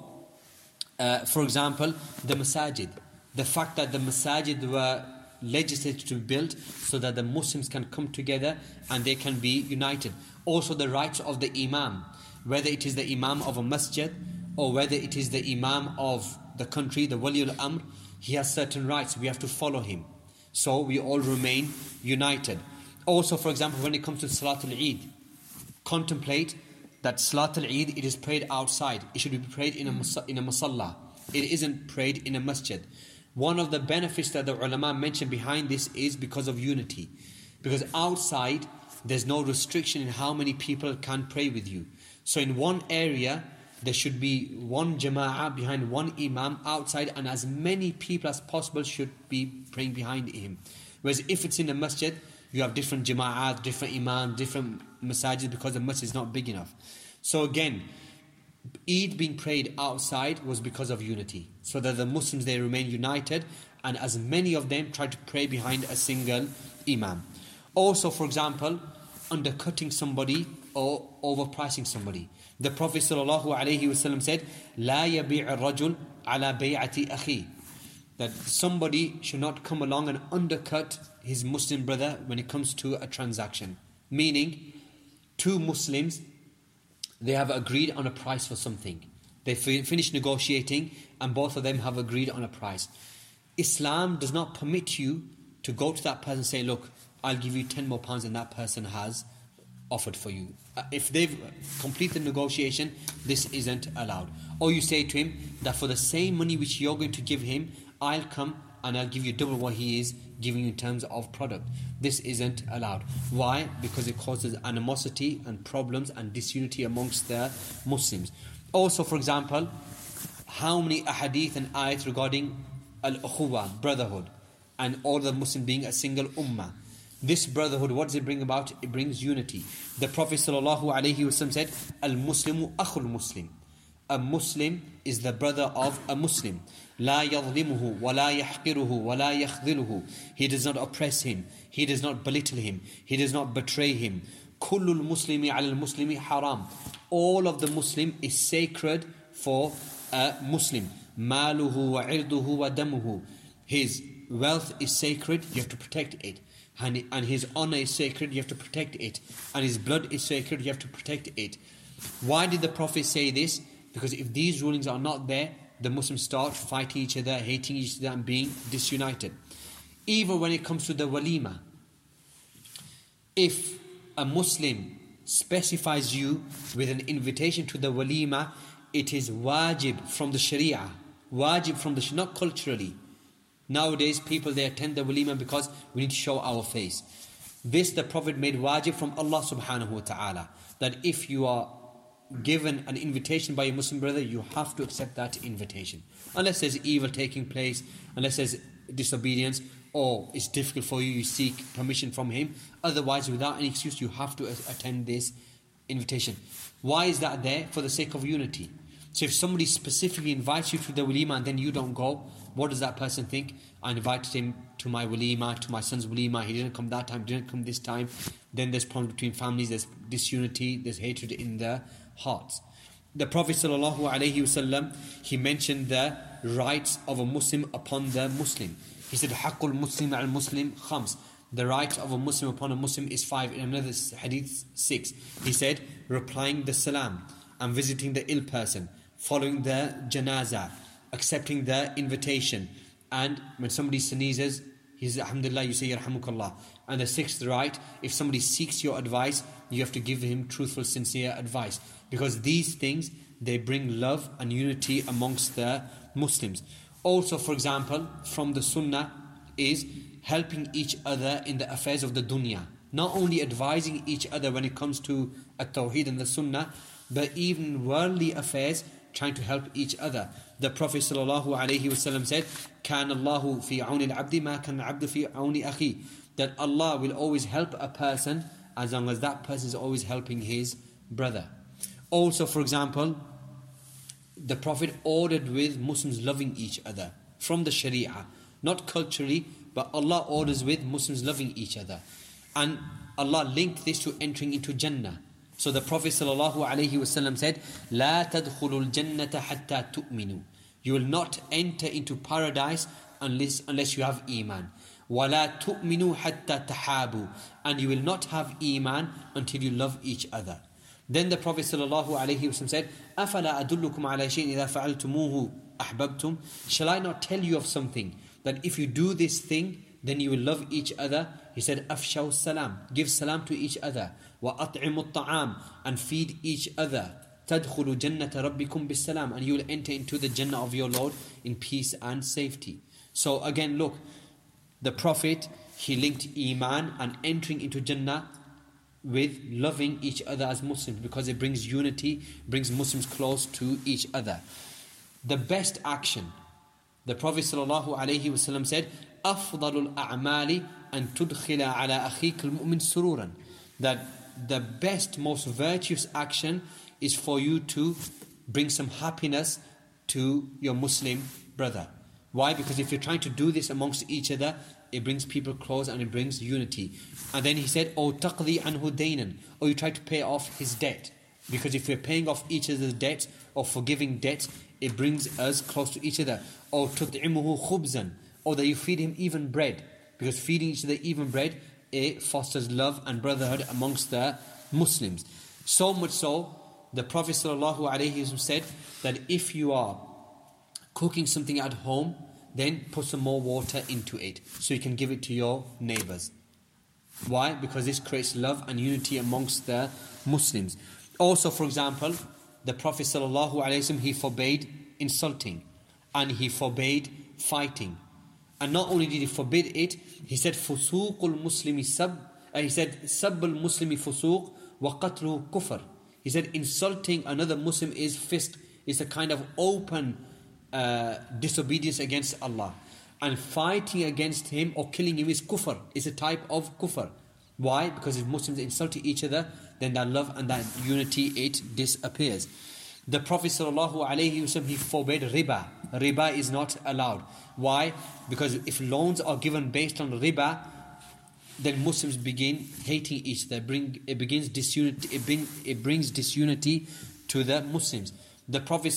for example, the masajid. The fact that the masajid were legislated to be built so that the Muslims can come together and they can be united. Also the rights of the imam, whether it is the imam of a masjid or whether it is the imam of the country, the wali al-amr, he has certain rights. We have to follow him. So we all remain united. Also, for example, when it comes to Salatul Eid, contemplate that Salatul Eid, it is prayed outside. It should be prayed in a musalla. It isn't prayed in a masjid. One of the benefits that the ulama mentioned behind this is because of unity. Because outside, there's no restriction in how many people can pray with you. So in one area, there should be one jama'ah behind one imam outside, and as many people as possible should be praying behind him. Whereas if it's in a masjid, you have different jama'at, different imam, different masajid, because the masjid is not big enough. So again, Eid being prayed outside was because of unity, so that the Muslims, they remain united, and as many of them try to pray behind a single imam. Also, for example, undercutting somebody or overpricing somebody. The Prophet ﷺ said, "La yabi' ar-rajul ala bay'ati akhi." That somebody should not come along and undercut his Muslim brother when it comes to a transaction. Meaning, two Muslims, they have agreed on a price for something. They finish negotiating and both of them have agreed on a price. Islam does not permit you to go to that person and say, "Look, I'll give you 10 more pounds than that person has offered for you." If they've completed the negotiation, this isn't allowed. Or you say to him that for the same money which you're going to give him, I'll come and I'll give you double what he is giving you in terms of product. This isn't allowed. Why? Because it causes animosity and problems and disunity amongst the Muslims. Also, for example, how many ahadith and ayat regarding al-ukhuwa, brotherhood, and all the Muslims being a single ummah. This brotherhood, what does it bring about? It brings unity. The Prophet ﷺ said, "Al-Muslimu akhul Muslim." A Muslim is the brother of a Muslim. لا يظلمه ولا يحقره ولا يخذله. He does not oppress him. He does not belittle him. He does not betray him. كل المسلم على المسلم حرام. All of the Muslim is sacred for a Muslim. ماله وعرضه ودمه. His wealth is sacred, you have to protect it. And his honor is sacred, you have to protect it. And his blood is sacred, you have to protect it. Why did the Prophet say this? Because if these rulings are not there, the Muslims start fighting each other, hating each other, and being disunited. Even when it comes to the walima, if a Muslim specifies you with an invitation to the walima, it is wajib from the Sharia. Wajib from the Sharia, not culturally. Nowadays, people, they attend the walima because we need to show our face. This the Prophet made wajib from Allah subhanahu wa ta'ala. That if you are given an invitation by a Muslim brother, you have to accept that invitation. Unless there's evil taking place, unless there's disobedience, or it's difficult for you, you seek permission from him. Otherwise, without any excuse, you have to attend this invitation. Why is that there? For the sake of unity. So if somebody specifically invites you to the walima and then you don't go, what does that person think? I invited him to my walima, to my son's walima, he didn't come that time, didn't come this time. Then there's problems between families, there's disunity, there's hatred in the hearts. The Prophet ﷺ, he mentioned the rights of a Muslim upon the Muslim. He said, حَقُّ الْمُسْلِمِ عَلَى الْمُسْلِمِ خَمْسٍ. The right of a Muslim upon a Muslim is 5. In another hadith, 6. He said, replying the salam, and visiting the ill person, following the janazah, accepting the invitation, and when somebody sneezes, he says, alhamdulillah, you say, yarhamukallah. And the 6th right, if somebody seeks your advice, you have to give him truthful, sincere advice. Because these things, they bring love and unity amongst the Muslims. Also, for example, from the sunnah is helping each other in the affairs of the dunya. Not only advising each other when it comes to at-tawheed and the sunnah, but even worldly affairs, trying to help each other. The Prophet ﷺ said, كَانَ اللَّهُ فِي عَوْنِ الْعَبْدِ مَا كَانَ الْعَبْدُ فِي عَوْنِ أَخِيهِ. That Allah will always help a person as long as that person is always helping his brother. Also, for example, the Prophet ordered with Muslims loving each other from the Sharia, not culturally, but Allah orders with Muslims loving each other. And Allah linked this to entering into Jannah. So the Prophet ﷺ said, لا تدخلوا الجنة حتى تؤمنوا. You will not enter into paradise unless you have Iman. وَلَا تُؤْمِنُوا حَتَّى تَحَابُوا. And you will not have Iman until you love each other. Then the Prophet ﷺ said, أَفَلَا أَدُلُّكُمْ عَلَى شَيْءٍ إِذَا فَعَلْتُمُوهُ أَحْبَبْتُمْ. Shall I not tell you of something that if you do this thing, then you will love each other? He said, أَفْشَوْا السَّلَامِ. Give salam to each other. وَأَطْعِمُوا الطَّعَامِ. And feed each other. تَدْخُلُوا جَنَّةَ رَبِّكُمْ بِالسَّلَامِ. And you will enter into the Jannah of your Lord in peace and safety. So again, look, the Prophet, he linked Iman and entering into Jannah with loving each other as Muslims, because it brings unity, brings Muslims close to each other. The best action, the Prophet ﷺ said, أَفْضَلُ الْأَعْمَالِ أَن تُدْخِلَ عَلَى أَخِيكَ الْمُؤْمِنِ سُرُورًا. That the best, most virtuous action is for you to bring some happiness to your Muslim brother. Why? Because if you're trying to do this amongst each other, it brings people close and it brings unity. And then he said, "O taqdi anhu daynan," or you try to pay off his debt. Because if we're paying off each other's debts or forgiving debts, it brings us close to each other. Or tut'imuhu khubzan, or that you feed him even bread. Because feeding each other even bread, it fosters love and brotherhood amongst the Muslims. So much so, the Prophet ﷺ said that if you are cooking something at home, then put some more water into it so you can give it to your neighbors. Why? Because this creates love and unity amongst the Muslims. Also, for example, the Prophet ﷺ, he forbade insulting and he forbade fighting. And not only did he forbid it, he said fusuqul muslimi sab. He said sabbul muslimi fusuq wa qatluhu kufr. He said insulting another Muslim is fisq. It's a kind of open disobedience against Allah. And fighting against him or killing him is kufr. It's a type of kufr. Why? Because if Muslims insult each other, then that love and that unity, it disappears. The Prophet ﷺ, he forbade riba. Riba is not allowed. Why? Because if loans are given based on riba, then Muslims begin hating each other. It brings disunity to the Muslims. The Prophet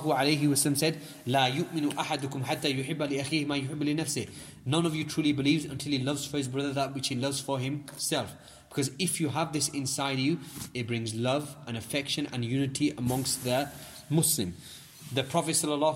ﷺ said, "La yu'minu ahadukum hatta yuhibba li akhihi ma yuhibbu li nafsihi." None of you truly believes until he loves for his brother that which he loves for himself. Because if you have this inside you, it brings love and affection and unity amongst the Muslim. The Prophet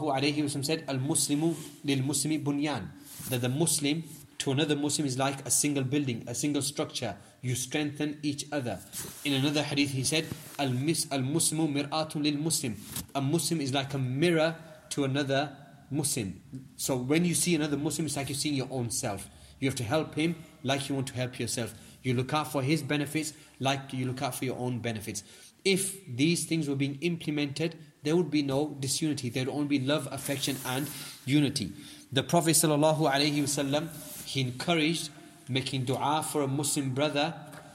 ﷺ said, "Al-Muslimu lil-Muslimi bunyan." That the Muslim to another Muslim is like a single building, a single structure. You strengthen each other. In another hadith he said, Al-Muslimu mir'atun lil-Muslim. A Muslim is like a mirror to another Muslim. So when you see another Muslim, it's like you're seeing your own self. You have to help him like you want to help yourself. You look out for his benefits like you look out for your own benefits. If these things were being implemented, there would be no disunity. There would only be love, affection and unity. The Prophet ﷺ, he encouraged making dua for a Muslim brother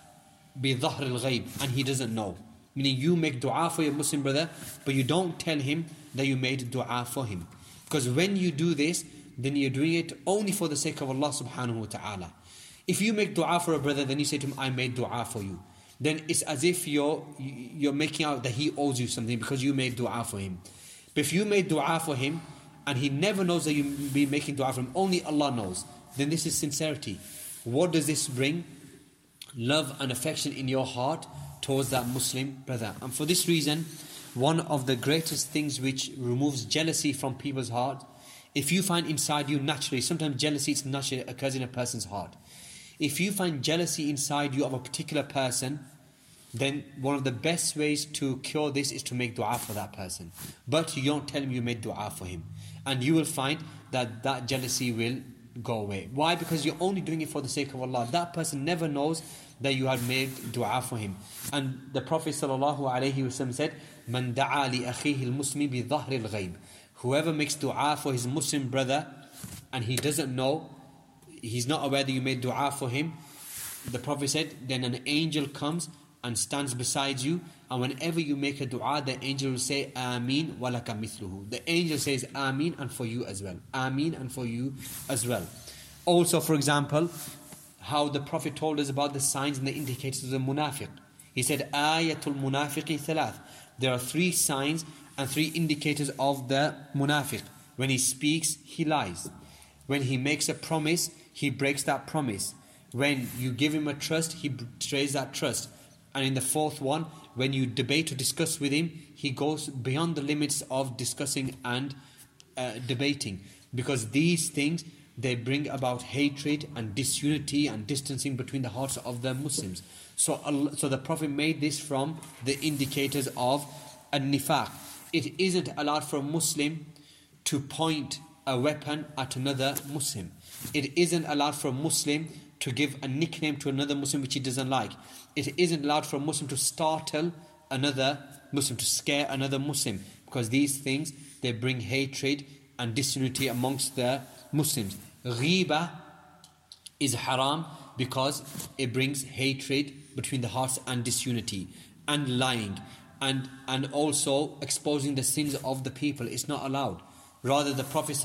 bi dhahr al-ghayb, and he doesn't know. Meaning you make dua for your Muslim brother, but you don't tell him that you made dua for him. Because when you do this, then you're doing it only for the sake of Allah subhanahu wa ta'ala. If you make dua for a brother, then you say to him, I made dua for you. Then it's as if you're making out that he owes you something because you made dua for him. But if you made dua for him, and he never knows that you've been making dua for him, only Allah knows, then this is sincerity. What does this bring? Love and affection in your heart towards that Muslim brother. And for this reason, one of the greatest things which removes jealousy from people's heart, if you find inside you naturally, sometimes jealousy naturally occurs in a person's heart. If you find jealousy inside you of a particular person, then one of the best ways to cure this is to make dua for that person. But you don't tell him you made dua for him. And you will find that that jealousy will go away. Why? Because you're only doing it for the sake of Allah. That person never knows that you have made dua for him. And the Prophet ﷺ said, "Man da'a li akhihi al-muslimi bi dhahr al-ghayb." Whoever makes dua for his Muslim brother and he doesn't know, he's not aware that you made dua for him, the Prophet said, then an angel comes and stands beside you, and whenever you make a dua, the angel will say Ameen walaka mithluhu. The angel says Ameen, and for you as well. Ameen, and for you as well. Also, for example, how the Prophet told us about the signs and the indicators of the munafiq. He said Ayatul munafiqi thalath. There are 3 signs and 3 indicators of the munafiq. When he speaks, he lies. When he makes a promise, he breaks that promise. When you give him a trust, he betrays that trust. And in the 4th one, when you debate or discuss with him, he goes beyond the limits of discussing and debating. Because these things, they bring about hatred and disunity and distancing between the hearts of the Muslims. So the Prophet made this from the indicators of an-nifaq. It isn't allowed for a Muslim to point a weapon at another Muslim. It isn't allowed for a Muslim to give a nickname to another Muslim which he doesn't like. It isn't allowed for a Muslim to startle another Muslim, to scare another Muslim, because these things, they bring hatred and disunity amongst the Muslims. Ghiba is haram because it brings hatred between the hearts and disunity. And lying and also exposing the sins of the people is not allowed. Rather, the Prophet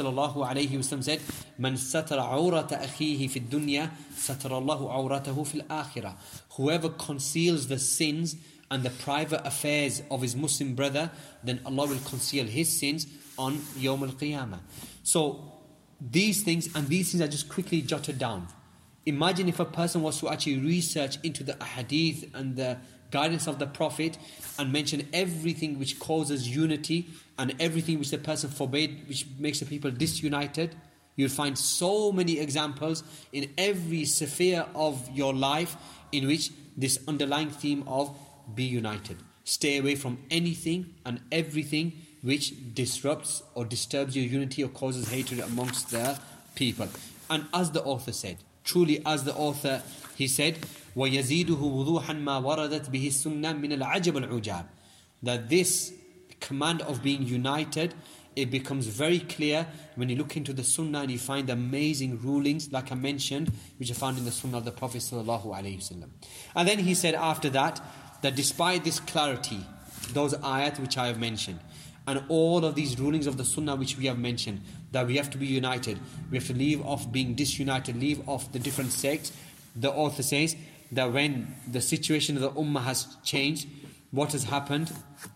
ﷺ said, "Man satara awrata akhihi fi dunya, satara Allahu awratahu fil akhirah." Whoever conceals the sins and the private affairs of his Muslim brother, then Allah will conceal his sins on Yawm al-Qiyamah. So these things are just quickly jotted down. Imagine if a person was to actually research into the ahadith and the guidance of the Prophet and mention everything which causes unity and everything which the person forbade, which makes the people disunited. You'll find so many examples in every sphere of your life in which this underlying theme of be united. Stay away from anything and everything which disrupts or disturbs your unity or causes hatred amongst the people. And as the author said, truly as the author, he said, وَيَزِيدُهُ وُضُوحًا مَا وَرَدَتْ بِهِ السُّنَّةِ مِنَ الْعَجَبِ الْعُجَابِ. That this command of being united, it becomes very clear when you look into the Sunnah and you find amazing rulings, like I mentioned, which are found in the Sunnah of the Prophet ﷺ. And then he said after that despite this clarity, those ayat which I have mentioned, and all of these rulings of the Sunnah which we have mentioned, that we have to be united, we have to leave off being disunited, leave off the different sects. The author says that when the situation of the Ummah has changed, what has happened?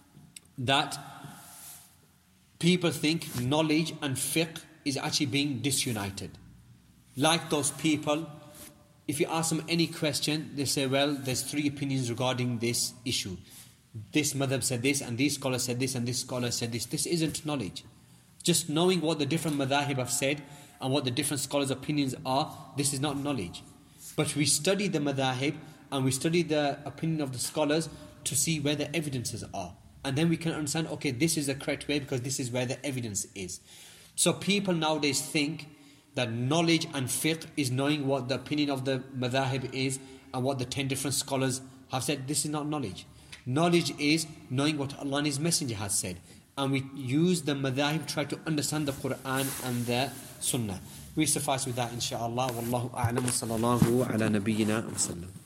That people think knowledge and fiqh is actually being disunited. Like those people, if you ask them any question, they say, well, there's 3 opinions regarding this issue. This madhab said this, and these scholars said this, and this scholar said this. This isn't knowledge. Just knowing what the different madhahib have said and what the different scholars' opinions are, this is not knowledge. But we study the madhahib and we study the opinion of the scholars to see where the evidences are. And then we can understand, okay, this is the correct way because this is where the evidence is. So people nowadays think that knowledge and fiqh is knowing what the opinion of the madhahib is and what the 10 different scholars have said. This is not knowledge. Knowledge is knowing what Allah and His Messenger has said. And we use the madhahib to try to understand the Quran and the Sunnah. We suffice with that, inshaAllah. Wallahu a'lam, sallallahu ala nabiyyina wa sallam.